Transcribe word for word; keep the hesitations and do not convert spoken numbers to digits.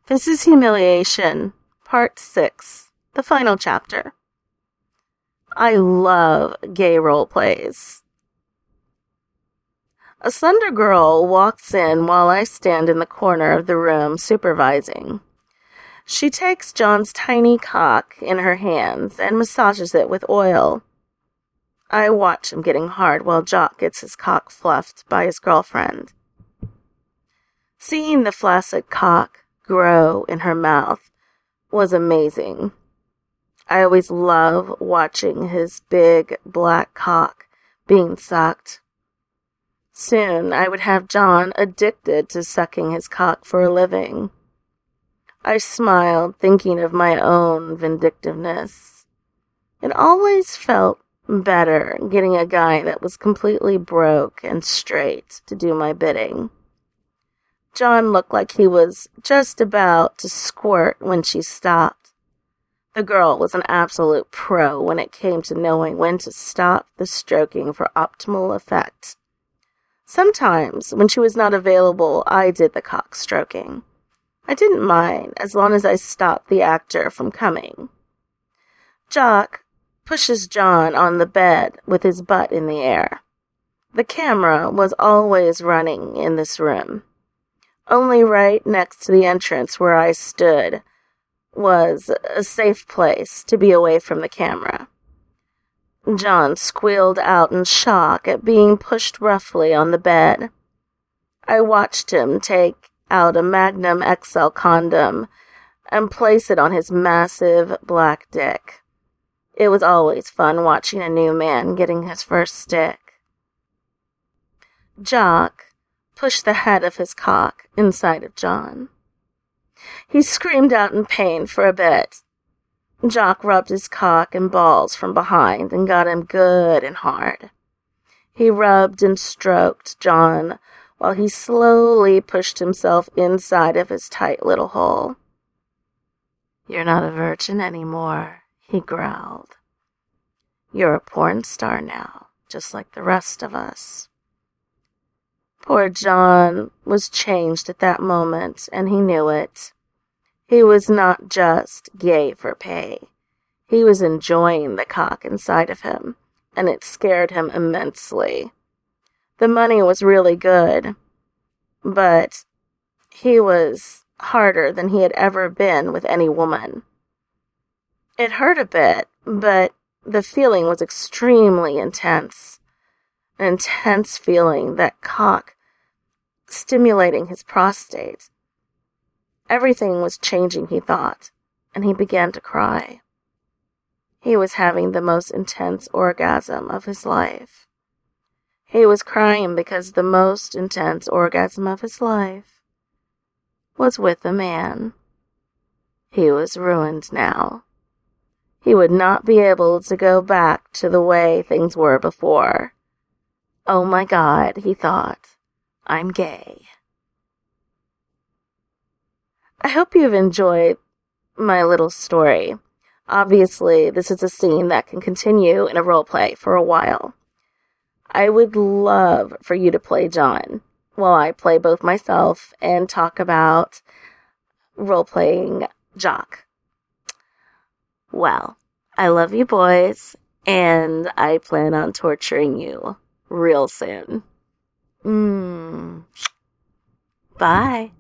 This is Humiliation, Part six, the final chapter. I love gay role plays. A slender girl walks in while I stand in the corner of the room supervising. She takes John's tiny cock in her hands and massages it with oil. I watch him getting hard while Jock gets his cock fluffed by his girlfriend. Seeing the flaccid cock grow in her mouth was amazing. I always love watching his big black cock being sucked. Soon I would have John addicted to sucking his cock for a living. I smiled, thinking of my own vindictiveness. It always felt better getting a guy that was completely broke and straight to do my bidding. John looked like he was just about to squirt when she stopped. The girl was an absolute pro when it came to knowing when to stop the stroking for optimal effect. Sometimes, when she was not available, I did the cock stroking. I didn't mind, as long as I stopped the actor from coming. Jock pushes John on the bed with his butt in the air. The camera was always running in this room. Only right next to the entrance where I stood was a safe place to be away from the camera. John squealed out in shock at being pushed roughly on the bed. I watched him take out a Magnum X L condom and place it on his massive black dick. It was always fun watching a new man getting his first stick. Jock pushed the head of his cock inside of John. He screamed out in pain for a bit. Jock rubbed his cock and balls from behind and got him good and hard. He rubbed and stroked John while he slowly pushed himself inside of his tight little hole. "You're not a virgin anymore," he growled. "You're a porn star now, just like the rest of us." Poor John was changed at that moment, and he knew it. He was not just gay for pay. He was enjoying the cock inside of him, and it scared him immensely. The money was really good, but he was harder than he had ever been with any woman. It hurt a bit, but the feeling was extremely intense. An intense feeling, that cock stimulating his prostate. Everything was changing, he thought, and he began to cry. He was having the most intense orgasm of his life. He was crying because the most intense orgasm of his life was with a man. He was ruined now. He would not be able to go back to the way things were before. Oh my God, he thought, I'm gay. I hope you've enjoyed my little story. Obviously, this is a scene that can continue in a role play for a while. I would love for you to play John while I play both myself and talk about role-playing Jock. Well, I love you boys, and I plan on torturing you real soon. Mm. Bye.